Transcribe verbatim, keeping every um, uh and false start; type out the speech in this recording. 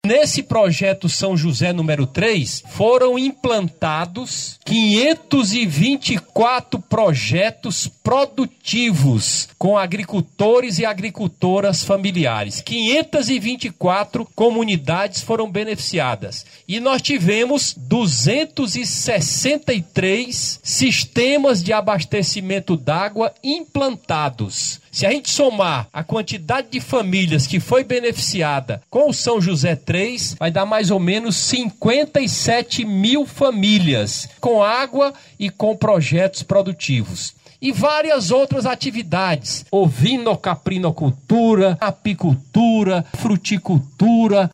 nesse projeto São José número três, foram implantados quinhentos e vinte e quatro projetos produtivos com agricultores e agricultoras familiares. quinhentas e vinte e quatro comunidades foram beneficiadas. E nós tivemos duzentos e sessenta e três sistemas de abastecimento d'água implantados. Se a gente somar a quantidade de famílias que foi beneficiada com o São José três, vai dar mais ou menos cinquenta e sete mil famílias com água e com projetos produtivos. E várias outras atividades, ovino-caprinocultura, apicultura, fruticultura,